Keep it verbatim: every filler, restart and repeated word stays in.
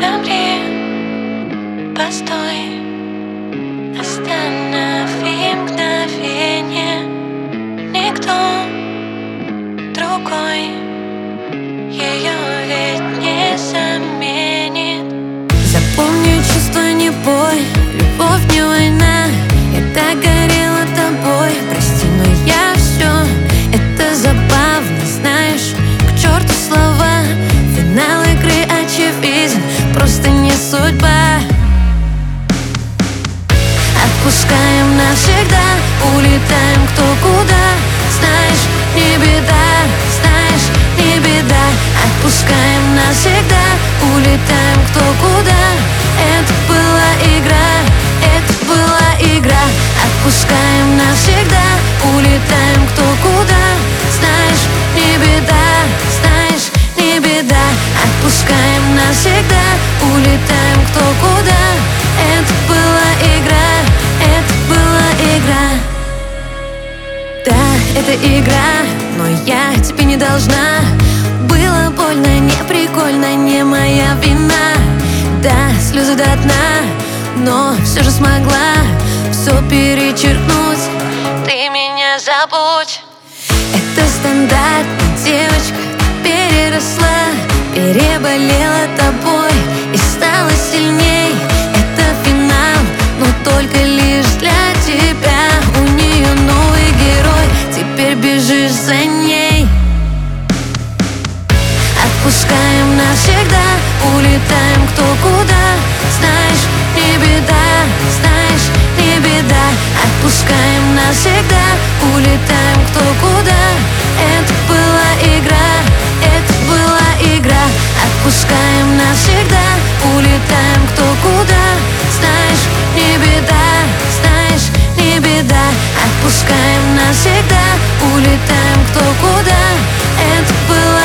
Замри, постой, останови мгновение. Никто другой ее ведь не заменит. Запомни, чувство не бой, любовь не война. Я так горела тобой, прости, но я все. Это забавно, знаешь, к черту слова. Финал игры очевиден, просто не судьба. Отпускаем навсегда, улетаем кто куда. Знаешь, не беда, знаешь, не беда. Отпускаем навсегда, улетаем кто куда. Это была игра, это была игра. Отпускаем навсегда, улетаем кто куда. Знаешь, не беда, знаешь, не беда. Отпускаем навсегда, улетаем кто куда. Это была игра, это была игра. Да, это игра, но я тебе не должна. Было больно, не прикольно, не моя вина. Да, слезы до дна, но все же смогла все перечеркнуть. Ты меня забудь. Это стандарт, девочка переросла, переболела тобой и стала сильней. Это финал, но только лишь для тебя. У нее новый герой, теперь бежишь за ней. Отпускаем навсегда, улетаем кто куда. Знаешь, не беда, знаешь, не беда. Отпускаем навсегда, улетаем кто куда. Это была игра, это была игра. Отпускаем навсегда, улетаем кто куда. Знаешь, не беда, знаешь, не беда. Отпускаем навсегда, улетаем кто куда. Это была